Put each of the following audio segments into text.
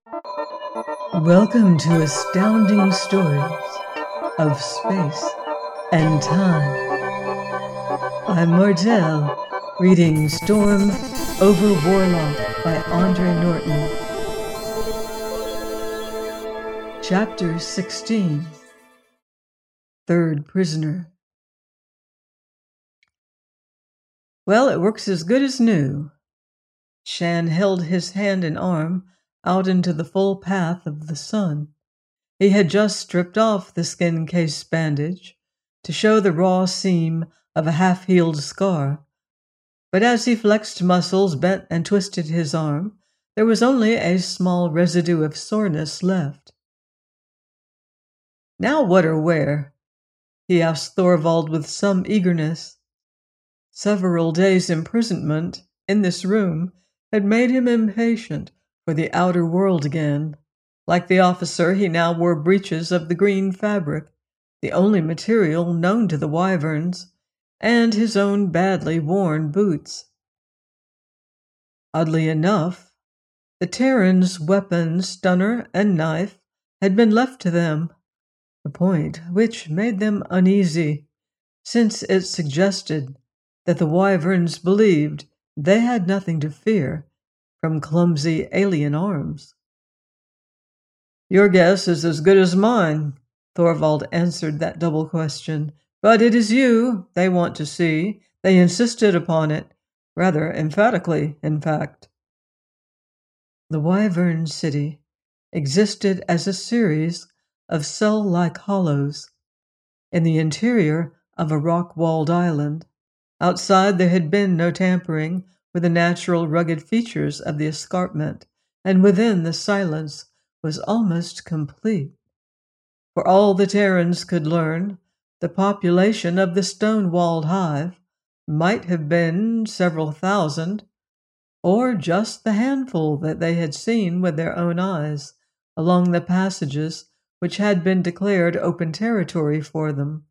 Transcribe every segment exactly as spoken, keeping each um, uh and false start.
Welcome to Astounding Stories of Space and Time. I'm Martell, reading Storm Over Warlock by Andre Norton. Chapter sixteen. Third Prisoner. Well, it works as good as new. Shan held his hand and arm out into the full path of the sun. He had just stripped off the skin case bandage to show the raw seam of a half-healed scar, but as he flexed muscles, bent and twisted his arm, there was only a small residue of soreness left. "Now what or where?" he asked Thorvald with some eagerness. Several days' imprisonment in this room had made him impatient for the outer world again. Like the officer, he now wore breeches of the green fabric, the only material known to the wyverns, and his own badly worn boots. Oddly enough, the Terrans' weapons, stunner and knife, had been left to them, a point which made them uneasy, since it suggested that the wyverns believed they had nothing to fear from clumsy alien arms. "Your guess is as good as mine," Thorvald answered that double question. "But it is you they want to see. They insisted upon it, rather emphatically, in fact." The Wyvern City existed as a series of cell-like hollows in the interior of a rock-walled island. Outside there had been no tampering with the natural rugged features of the escarpment, and within the silence was almost complete. For all the Terrans could learn, the population of the stone-walled hive might have been several thousand, or just the handful that they had seen with their own eyes along the passages which had been declared open territory for them.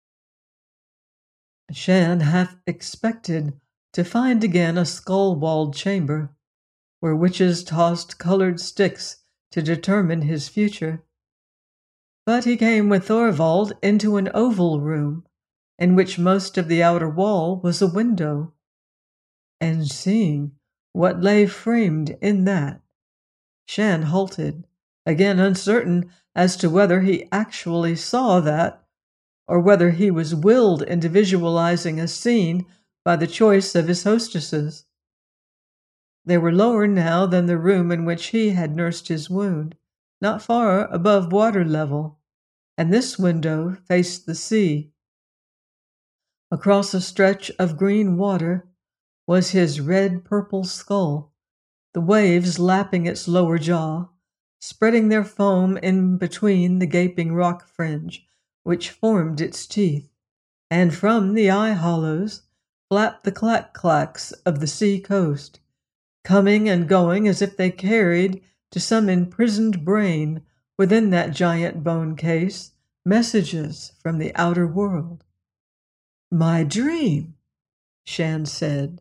Shan half expected to find again a skull-walled chamber, where witches tossed colored sticks to determine his future. But he came with Thorvald into an oval room, in which most of the outer wall was a window, and seeing what lay framed in that, Shan halted, again uncertain as to whether he actually saw that, or whether he was willed into visualizing a scene by the choice of his hostesses. They were lower now than the room in which he had nursed his wound, not far above water level, and this window faced the sea. Across a stretch of green water was his red-purple skull, the waves lapping its lower jaw, spreading their foam in between the gaping rock fringe which formed its teeth, and from the eye hollows flapped the clack-clacks of the sea coast, coming and going as if they carried to some imprisoned brain within that giant bone case messages from the outer world. "My dream," Shan said.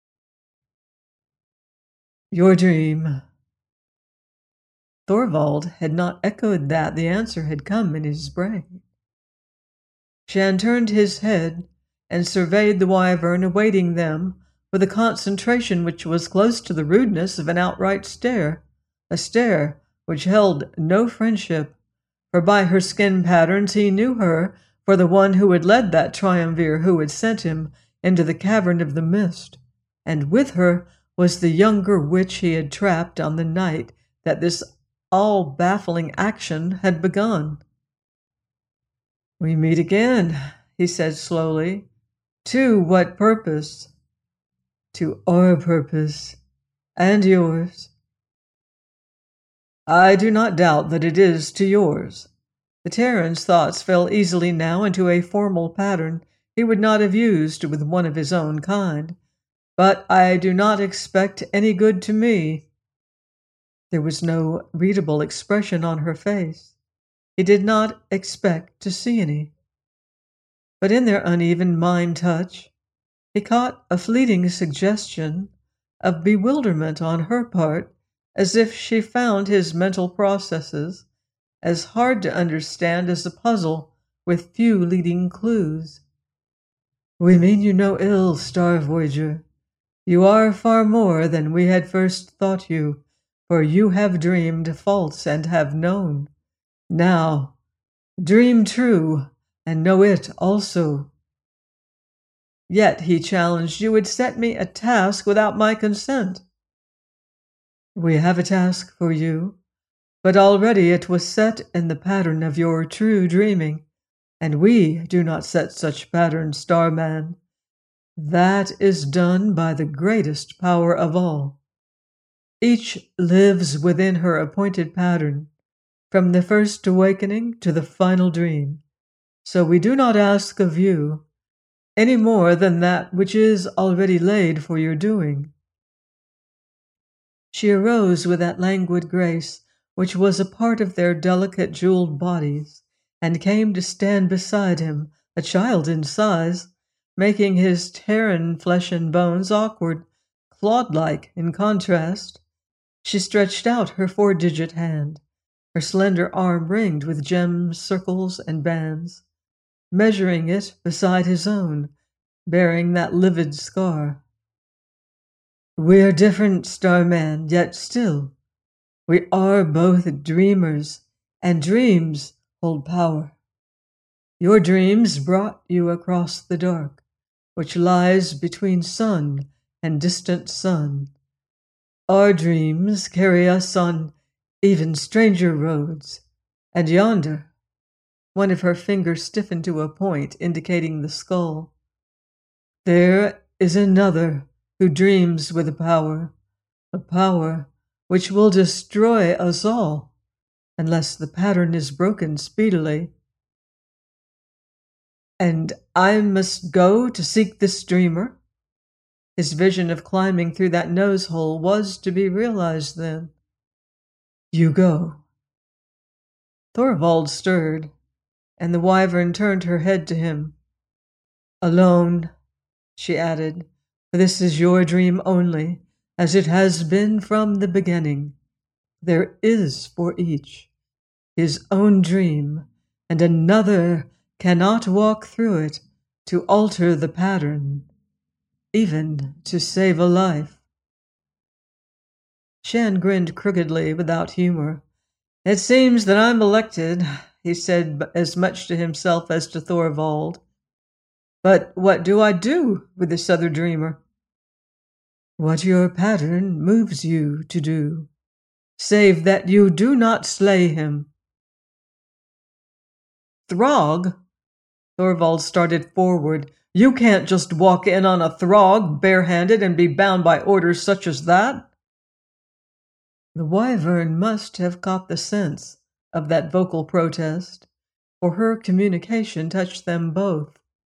"Your dream." Thorvald had not echoed that. The answer had come in his brain. Shan turned his head and surveyed the wyvern awaiting them with a concentration which was close to the rudeness of an outright stare, a stare which held no friendship, for by her skin patterns he knew her for the one who had led that triumvir who had sent him into the cavern of the mist, and with her was the younger witch he had trapped on the night that this all-baffling action had begun. "We meet again," he said slowly. "To what purpose?" "To our purpose, and yours." "I do not doubt that it is to yours." The Terran's thoughts fell easily now into a formal pattern he would not have used with one of his own kind. "But I do not expect any good to me." There was no readable expression on her face. He did not expect to see any. But in their uneven mind touch, he caught a fleeting suggestion of bewilderment on her part as if she found his mental processes as hard to understand as a puzzle with few leading clues. "We mean you no ill, Star Voyager. You are far more than we had first thought you, for you have dreamed false and have known. Now, dream true, and know it also." Yet, he challenged, you would set me a task without my consent. "We have a task for you, but already it was set in the pattern of your true dreaming, and we do not set such patterns, Starman. That is done by the greatest power of all. Each lives within her appointed pattern, from the first awakening to the final dream. So we do not ask of you any more than that which is already laid for your doing." She arose with that languid grace which was a part of their delicate jeweled bodies, and came to stand beside him, a child in size, making his Terran flesh and bones awkward, clod-like in contrast. She stretched out her four-digit hand, her slender arm ringed with gems, circles, and bands, measuring it beside his own, bearing that livid scar. "We're different, Starman, yet still, we are both dreamers, and dreams hold power. Your dreams brought you across the dark, which lies between sun and distant sun. Our dreams carry us on even stranger roads, and yonder," one of her fingers stiffened to a point indicating the skull, "there is another who dreams with a power, a power which will destroy us all, unless the pattern is broken speedily." "And I must go to seek this dreamer?" His vision of climbing through that nose hole was to be realized then. "You go." Thorvald stirred, and the wyvern turned her head to him. "Alone," she added, "for this is your dream only, as it has been from the beginning. There is for each his own dream, and another cannot walk through it to alter the pattern, even to save a life." Shan grinned crookedly without humor. "It seems that I'm elected," he said as much to himself as to Thorvald. "But what do I do with this other dreamer?" "What your pattern moves you to do, save that you do not slay him." "Throg?" Thorvald started forward. "You can't just walk in on a Throg barehanded and be bound by orders such as that." The wyvern must have caught the sense of that vocal protest, for her communication touched them both.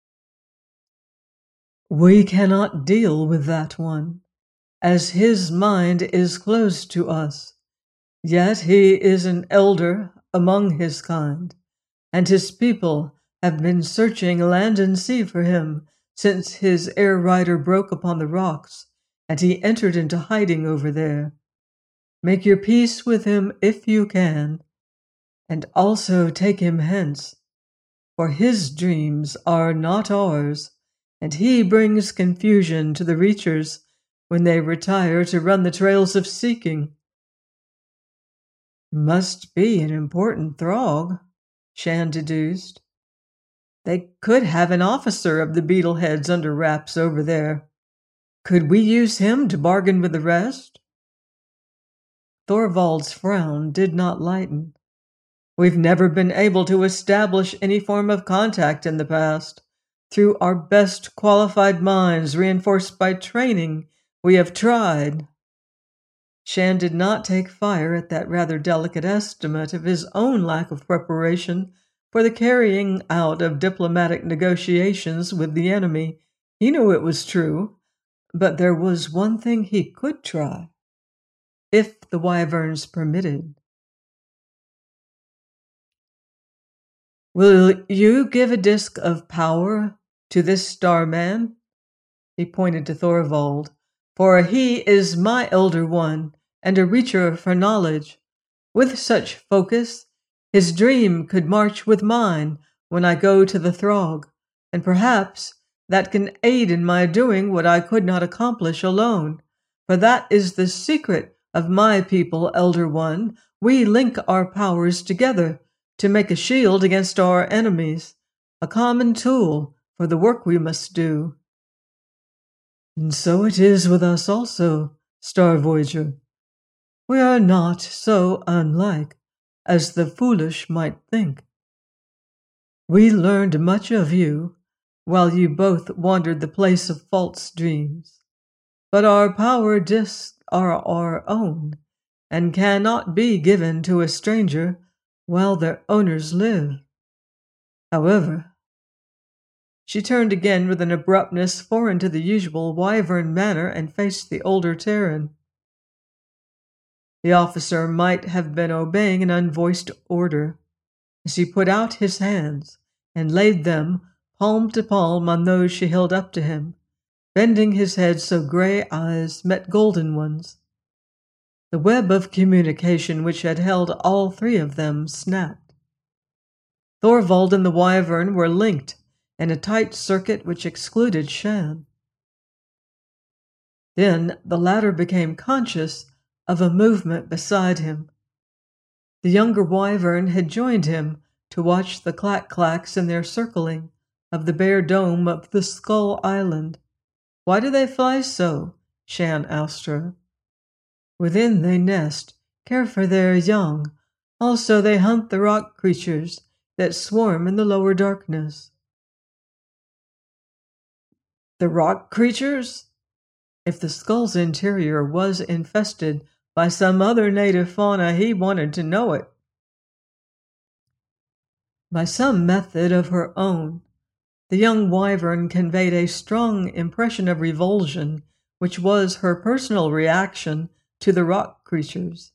"We cannot deal with that one, as his mind is closed to us. Yet he is an elder among his kind, and his people have been searching land and sea for him since his air rider broke upon the rocks, and he entered into hiding over there. Make your peace with him if you can, and also take him hence, for his dreams are not ours, and he brings confusion to the Reachers when they retire to run the trails of seeking." "Must be an important Throg," Shan deduced. "They could have an officer of the Beetleheads under wraps over there. Could we use him to bargain with the rest?" Thorvald's frown did not lighten. "We've never been able to establish any form of contact in the past. Through our best qualified minds, reinforced by training, we have tried." Shan did not take fire at that rather delicate estimate of his own lack of preparation for the carrying out of diplomatic negotiations with the enemy. He knew it was true, but there was one thing he could try, if the wyverns permitted. "Will you give a disk of power to this Starman?" He pointed to Thorvald. "For he is my elder one, and a reacher for knowledge. With such focus, his dream could march with mine when I go to the Throg, and perhaps that can aid in my doing what I could not accomplish alone. For that is the secret of my people, Elder One. We link our powers together to make a shield against our enemies, a common tool for the work we must do. And so it is with us also, Star Voyager. We are not so unlike as the foolish might think. We learned much of you while you both wandered the place of false dreams, but our power discs are our own and cannot be given to a stranger while their owners live. However, she turned again with an abruptness foreign to the usual wyvern manner and faced the older Terran. The officer might have been obeying an unvoiced order as he put out his hands and laid them palm to palm on those she held up to him, bending his head so gray eyes met golden ones. The web of communication which had held all three of them snapped. Thorvald and the wyvern were linked in a tight circuit which excluded Shan. Then the latter became conscious of a movement beside him. The younger wyvern had joined him to watch the clack-clacks in their circling of the bare dome of the Skull Island. Why do they fly so? Shan asked her. Within they nest, care for their young. Also they hunt the rock creatures that swarm in the lower darkness. The rock creatures? If the skull's interior was infested by some other native fauna, he wanted to know it. By some method of her own, the young wyvern conveyed a strong impression of revulsion, which was her personal reaction to the rock creatures.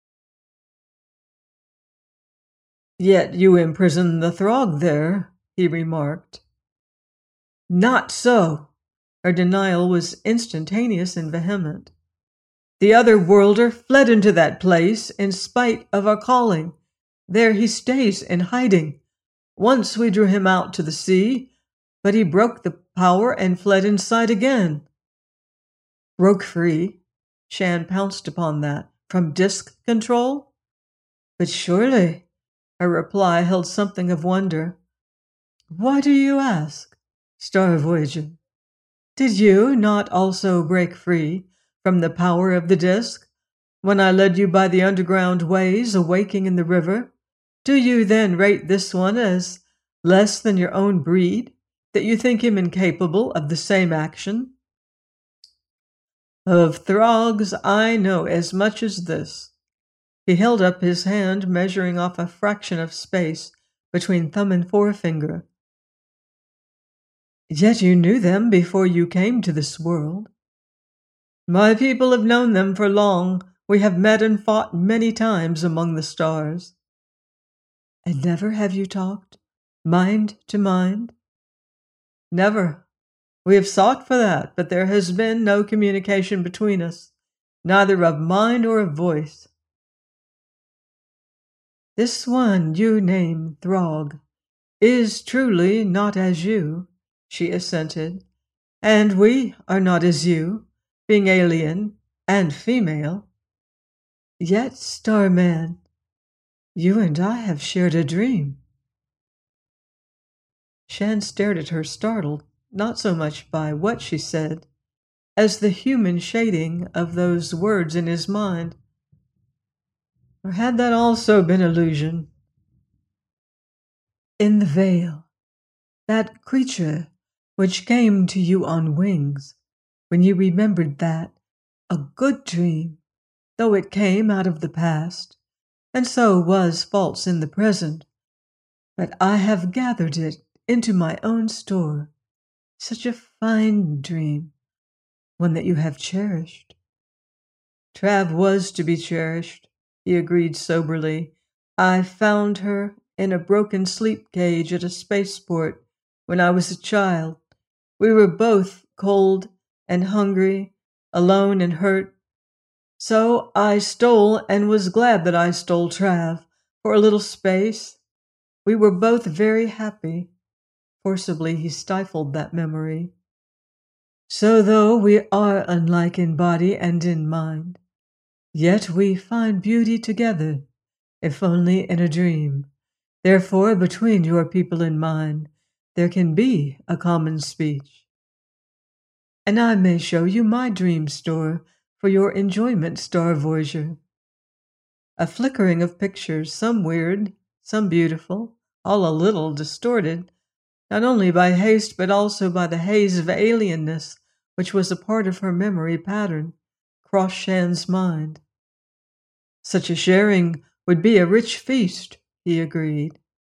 Yet you imprisoned the Throg there, he remarked. Not so. Her denial was instantaneous and vehement. The other worlder fled into that place in spite of our calling. There he stays in hiding. Once we drew him out to the sea, but he broke the power and fled inside again. Broke free? Shan pounced upon that. From disk control? But surely, her reply held something of wonder. Why do you ask, Star Voyager? Did you not also break free from the power of the disk when I led you by the underground ways awaking in the river? Do you then rate this one as less than your own breed, that you think him incapable of the same action? Of Throgs I know as much as this. He held up his hand, measuring off a fraction of space between thumb and forefinger. Yet you knew them before you came to this world. My people have known them for long. We have met and fought many times among the stars. And never have you talked, mind to mind? Never. We have sought for that, but there has been no communication between us, neither of mind or of voice. This one you name Throg is truly not as you, she assented, and we are not as you, being alien and female. Yet, Starman, you and I have shared a dream. Shan stared at her, startled, not so much by what she said, as the human shading of those words in his mind. Or had that also been illusion? In the veil, that creature which came to you on wings, when you remembered that, a good dream, though it came out of the past, and so was false in the present, but I have gathered it into my own store. Such a fine dream, one that you have cherished. Trav was to be cherished, he agreed soberly. I found her in a broken sleep cage at a spaceport when I was a child. We were both cold and hungry, alone and hurt. So I stole and was glad that I stole Trav for a little space. We were both very happy. Forcibly he stifled that memory. So though we are unlike in body and in mind, yet we find beauty together, if only in a dream. Therefore, between your people and mine, there can be a common speech. And I may show you my dream store for your enjoyment, Star Voyager. A flickering of pictures, some weird, some beautiful, all a little distorted, not only by haste but also by the haze of alienness which was a part of her memory pattern, crossed Shan's mind. Such a sharing would be a rich feast, he agreed.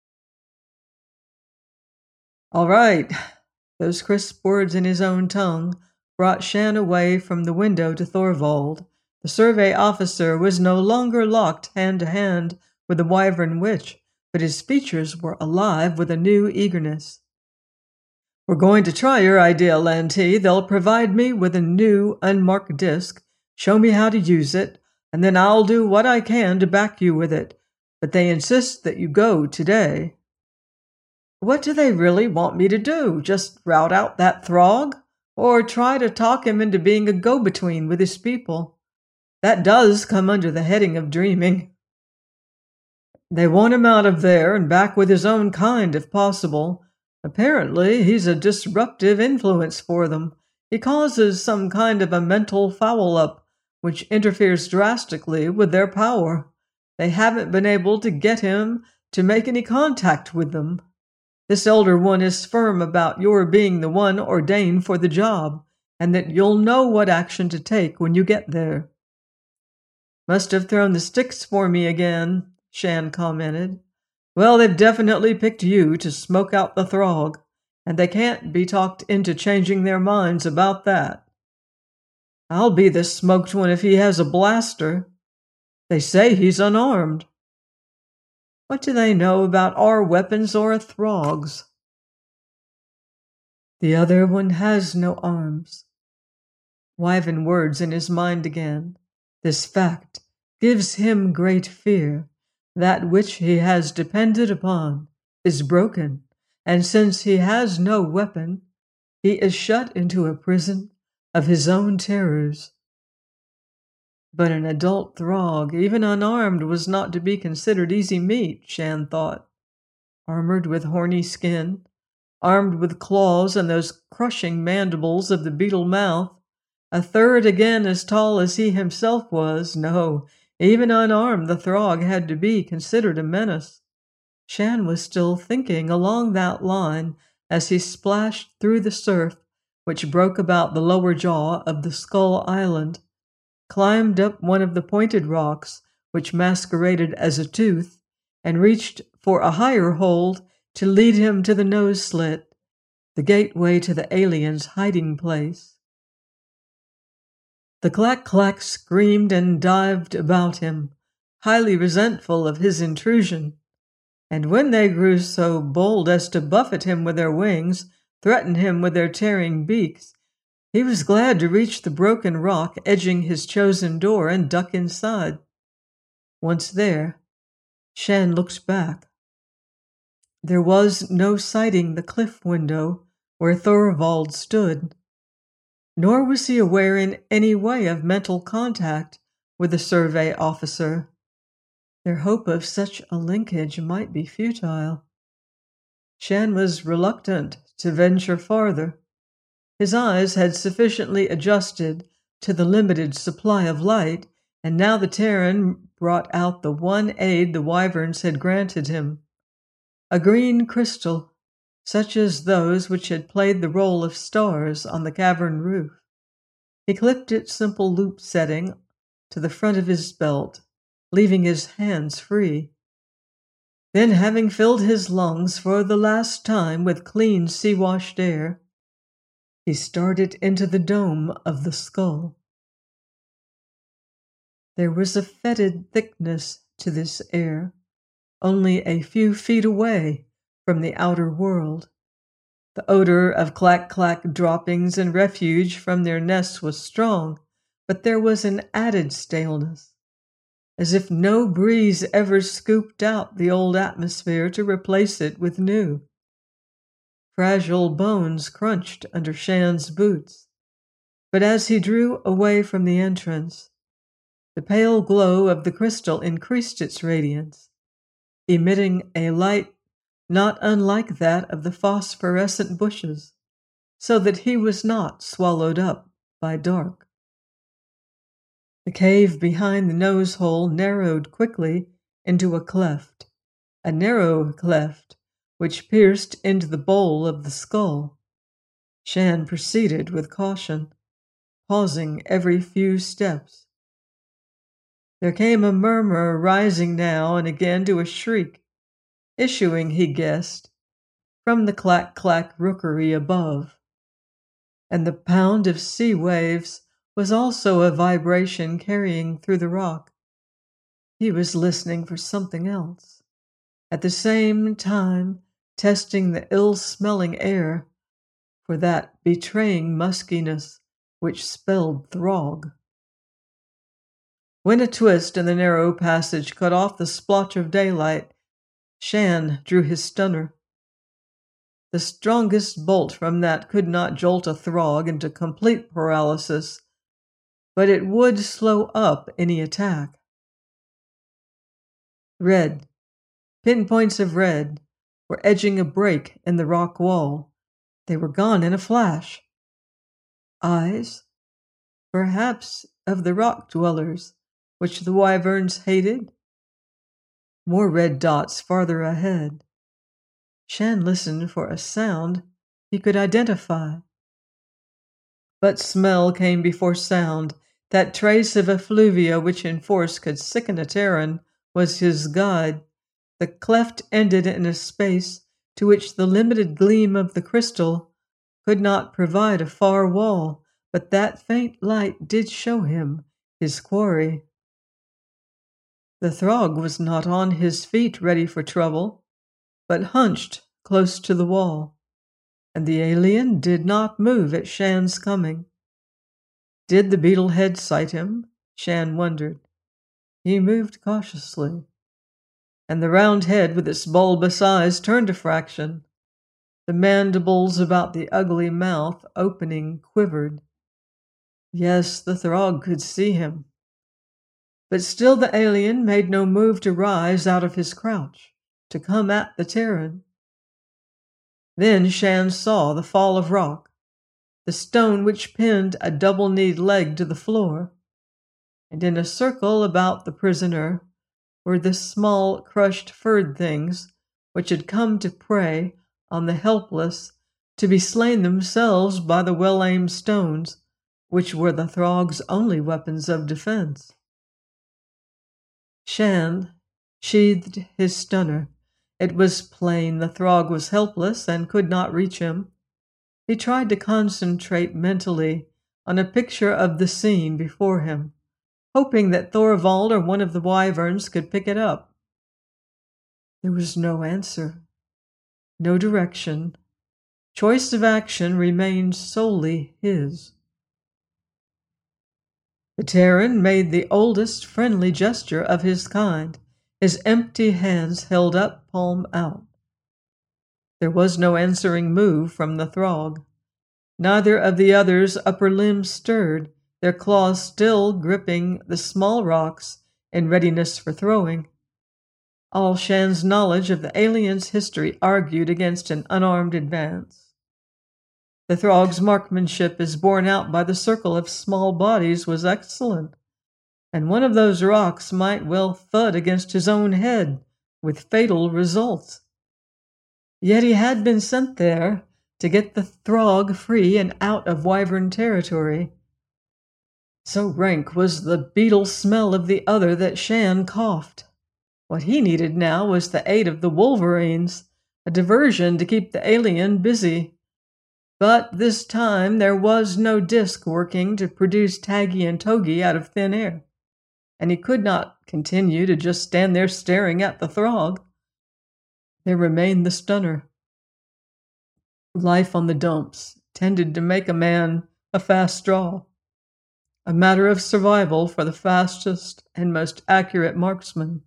All right. Those crisp words in his own tongue brought Shan away from the window to Thorvald. The survey officer was no longer locked hand to hand with the Wyvern witch, but his features were alive with a new eagerness. We're going to try your idea, Lantee. They'll provide me with a new, unmarked disc, show me how to use it, and then I'll do what I can to back you with it. But they insist that you go today. What do they really want me to do? Just rout out that Throg? Or try to talk him into being a go-between with his people? That does come under the heading of dreaming. They want him out of there and back with his own kind if possible. Apparently, he's a disruptive influence for them. He causes some kind of a mental foul-up, which interferes drastically with their power. They haven't been able to get him to make any contact with them. This elder one is firm about your being the one ordained for the job, and that you'll know what action to take when you get there. Must have thrown the sticks for me again, Shan commented. Well, they've definitely picked you to smoke out the Throg, and they can't be talked into changing their minds about that. I'll be the smoked one if he has a blaster. They say he's unarmed. What do they know about our weapons or a Throg's? The other one has no arms. Wyvern words in his mind again. This fact gives him great fear. That which he has depended upon is broken, and since he has no weapon, he is shut into a prison of his own terrors. But an adult Throg, even unarmed, was not to be considered easy meat, Shan thought. Armored with horny skin, armed with claws and those crushing mandibles of the beetle mouth, a third again as tall as he himself was, no, even unarmed the Throg had to be considered a menace. Shan was still thinking along that line as he splashed through the surf which broke about the lower jaw of the Skull Island, climbed up one of the pointed rocks which masqueraded as a tooth, and reached for a higher hold to lead him to the nose slit, the gateway to the alien's hiding place. The Clack-Clack screamed and dived about him, highly resentful of his intrusion, and when they grew so bold as to buffet him with their wings, threaten him with their tearing beaks, he was glad to reach the broken rock edging his chosen door and duck inside. Once there, Shan looked back. There was no sighting the cliff window where Thorvald stood, nor was he aware in any way of mental contact with the survey officer. Their hope of such a linkage might be futile. Shan was reluctant to venture farther. His eyes had sufficiently adjusted to the limited supply of light, and now the Terran brought out the one aid the Wyverns had granted him. A green crystal, such as those which had played the role of stars on the cavern roof. He clipped its simple loop setting to the front of his belt, leaving his hands free. Then, having filled his lungs for the last time with clean sea-washed air, he started into the dome of the skull. There was a fetid thickness to this air, only a few feet away from the outer world. The odor of Clack-Clack droppings and refuge from their nests was strong, but there was an added staleness, as if no breeze ever scooped out the old atmosphere to replace it with new. Fragile bones crunched under Shan's boots, but as he drew away from the entrance, the pale glow of the crystal increased its radiance, emitting a light not unlike that of the phosphorescent bushes, so that he was not swallowed up by dark. The cave behind the nose hole narrowed quickly into a cleft, a narrow cleft which pierced into the bowl of the skull. Shan proceeded with caution, pausing every few steps. There came a murmur, rising now and again to a shriek, issuing, he guessed, from the clack-clack rookery above. And the pound of sea waves was also a vibration carrying through the rock. He was listening for something else, at the same time testing the ill-smelling air for that betraying muskiness which spelled Throg. When a twist in the narrow passage cut off the splotch of daylight, Shan drew his stunner. The strongest bolt from that could not jolt a Throg into complete paralysis, but it would slow up any attack. Red, pinpoints of red, were edging a break in the rock wall. They were gone in a flash. Eyes, perhaps of the rock dwellers, which the wyverns hated. More red dots farther ahead. Shan listened for a sound he could identify. But smell came before sound. That trace of effluvia which in force could sicken a Terran was his guide. The cleft ended in a space to which the limited gleam of the crystal could not provide a far wall, but that faint light did show him his quarry. The Throg was not on his feet ready for trouble, but hunched close to the wall, and the alien did not move at Shan's coming. Did the beetle head sight him? Shan wondered. He moved cautiously, and the round head with its bulbous eyes turned a fraction. The mandibles about the ugly mouth opening quivered. Yes, the Throg could see him. But still the alien made no move to rise out of his crouch, to come at the Terran. Then Shan saw the fall of rock, the stone which pinned a double-kneed leg to the floor, and in a circle about the prisoner were the small crushed furred things which had come to prey on the helpless, to be slain themselves by the well-aimed stones, which were the Throg's only weapons of defense. Shan sheathed his stunner. It was plain the Throg was helpless and could not reach him. He tried to concentrate mentally on a picture of the scene before him, hoping that Thorvald or one of the wyverns could pick it up. There was no answer, no direction. Choice of action remained solely his. The Terran made the oldest friendly gesture of his kind, his empty hands held up, palm out. There was no answering move from the Throg. Neither of the others' upper limbs stirred, their claws still gripping the small rocks in readiness for throwing. All Shan's knowledge of the alien's history argued against an unarmed advance. The Throg's marksmanship, as borne out by the circle of small bodies, was excellent, and one of those rocks might well thud against his own head, with fatal results. Yet he had been sent there to get the Throg free and out of wyvern territory. So rank was the beetle smell of the other that Shan coughed. What he needed now was the aid of the wolverines, a diversion to keep the alien busy. But this time there was no disc working to produce Taggy and Togi out of thin air, and he could not continue to just stand there staring at the Throg. There remained the stunner. Life on the dumps tended to make a man a fast draw. a matter of survival for the fastest and most accurate marksman.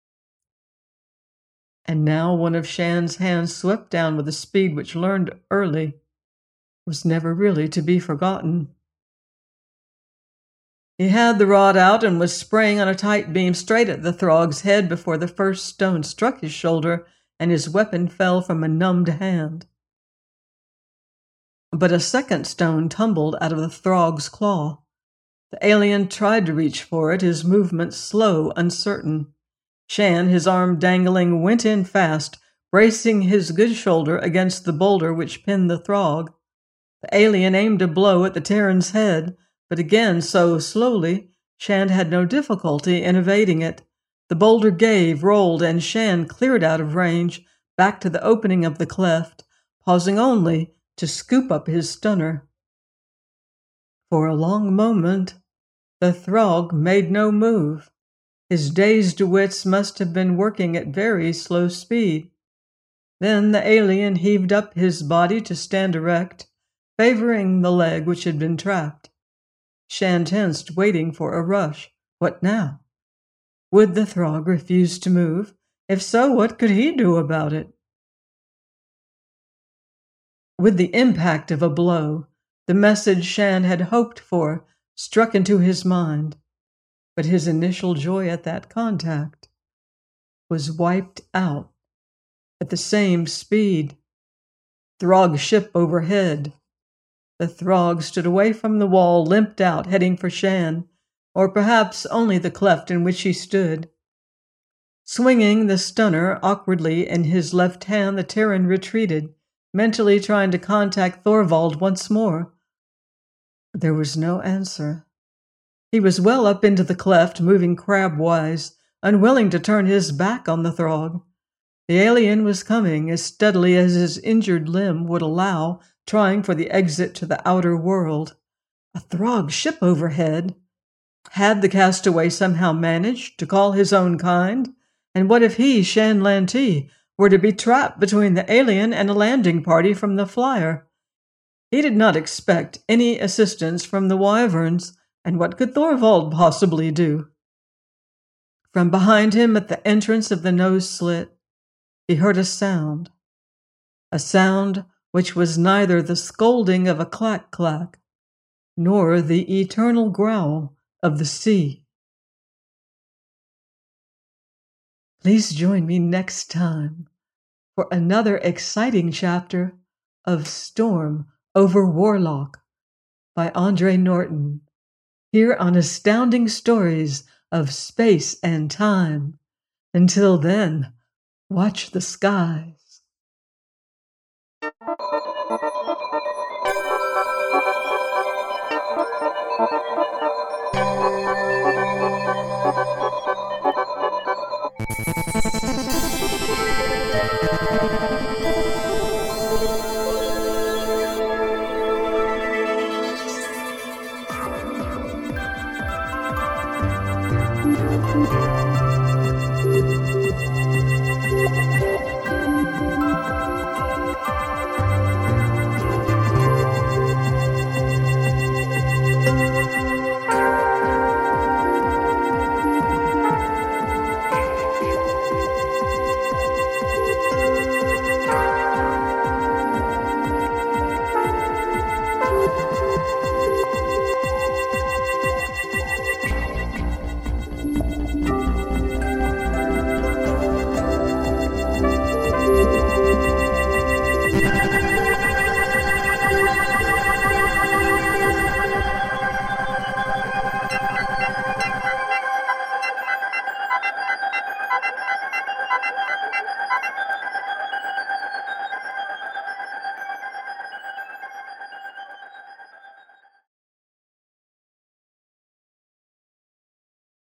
And now one of Shan's hands swept down with a speed which, learned early, was never really to be forgotten. He had the rod out and was spraying on a tight beam straight at the Throg's head before the first stone struck his shoulder and his weapon fell from a numbed hand. But a second stone tumbled out of the Throg's claw. The alien tried to reach for it, his movements slow, uncertain. Shan, his arm dangling, went in fast, bracing his good shoulder against the boulder which pinned the Throg. The alien aimed a blow at the Terran's head, but again so slowly, Shan had no difficulty in evading it. The boulder gave, rolled, and Shan cleared out of range, back to the opening of the cleft, pausing only to scoop up his stunner. For a long moment, the Throg made no move. His dazed wits must have been working at very slow speed. Then the alien heaved up his body to stand erect, favoring the leg which had been trapped. Shan tensed, waiting for a rush. What now? Would the Throg refuse to move? If so, what could he do about it? With the impact of a blow, the message Shan had hoped for struck into his mind, but his initial joy at that contact was wiped out at the same speed. Throg ship overhead. The Throg stood away from the wall, limped out, heading for Shan, or perhaps only the cleft in which he stood. Swinging the stunner awkwardly in his left hand, the Terran retreated, mentally trying to contact Thorvald once more. There was no answer. He was well up into the cleft, moving crabwise, unwilling to turn his back on the Throg. The alien was coming as steadily as his injured limb would allow, trying for the exit to the outer world. A Throg ship overhead? Had the castaway somehow managed to call his own kind? And what if he, Shan Lanti, were to be trapped between the alien and a landing party from the flyer? He did not expect any assistance from the Wyverns, and what could Thorvald possibly do? From behind him at the entrance of the nose slit, he heard a sound. A sound which was neither the scolding of a clack-clack, nor the eternal growl of the sea. Please join me next time for another exciting chapter of Storm over Warlock by Andre Norton, here on Astounding Stories of Space and Time. Until then, watch the skies. Thank you.